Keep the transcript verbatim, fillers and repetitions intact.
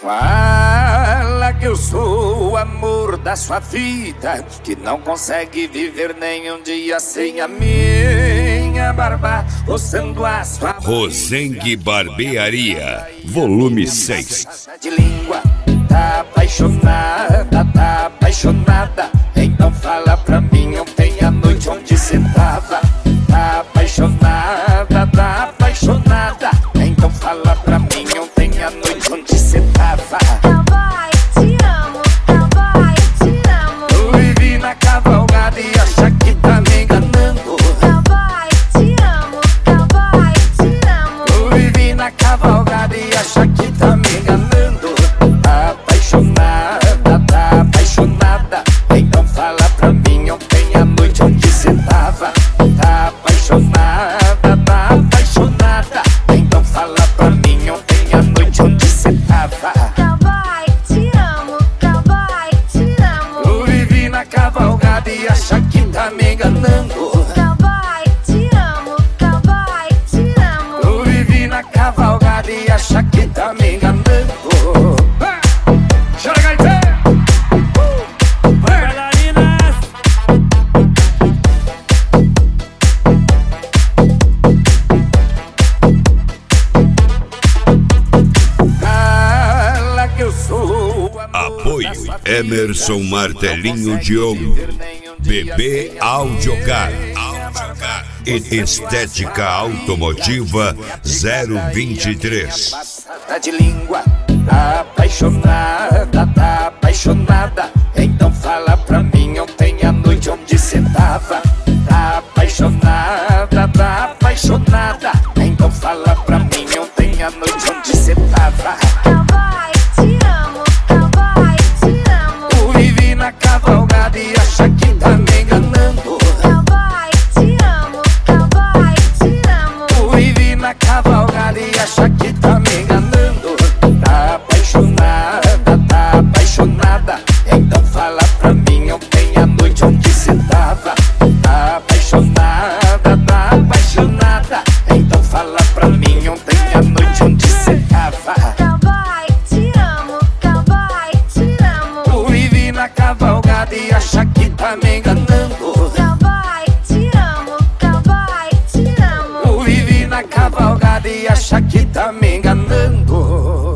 Fala que eu sou o amor da sua vida, que não consegue viver nem um dia sem a minha barba, roçando a sua... Rosengue Barbearia, volume seis. De língua, tá apaixonada, tá apaixonada. Então fala pra mim ontem à noite onde cê tava. Tá apaixonada, tá apaixonada. Então fala pra mim ontem à noite onde cê tava. Cowboy, te amo, cowboy, te amo. Eu vivi na cavalgada e acha que tá me enganando. Cowboy, te amo, cowboy, te amo. Eu vivi na cavalgada e acha que tá me enganando. Tá apaixonada, tá apaixonada. Então fala pra mim ontem à noite onde cê tava. Tá apaixonada, tá apaixonada. Então fala pra mim ontem à noite onde cê tava. Cowboy, te amo, cowboy, te amo. Eu vivi na cavalgada e acha que tá me enganando. Cowboy, te amo, cowboy, te amo. Eu vivi na cavalgada e acha que tá me enganando. Chora, gaiteiro! Bailarinas! Fala que eu sou o amor Apoio da sua vida, Emerson que Martelinho não de consegue Ouro, viver nem um dia B B sem a Audiocar, minha e Estética Automotiva zero vinte e três. Passada de língua, tá apaixonada, tá apaixonada. Então fala pra mim ontem à noite onde cê tava. Tá apaixonada, tá apaixonada. Então fala pra mim ontem à noite onde cê tava. Cowboy, te amo, cowboy, te amo. Eu vivi na cavalgada e acha que tá me enganando. Cowboy, te amo, cowboy, te amo. Eu vivi na cavalgada e acha que tá me enganando. Tá apaixonada, tá apaixonada. Então fala pra mim ontem à noite onde cê tava. Tá apaixonada, tá apaixonada. Então fala pra mim ontem à noite onde cê tava. Cowboy, te amo, cowboy, te amo. Eu vivi na cavalgada e acha que tá me enganando. Cowboy, te amo, cowboy, te amo. Eu vivi na cavalgada e acha que tá me enganando.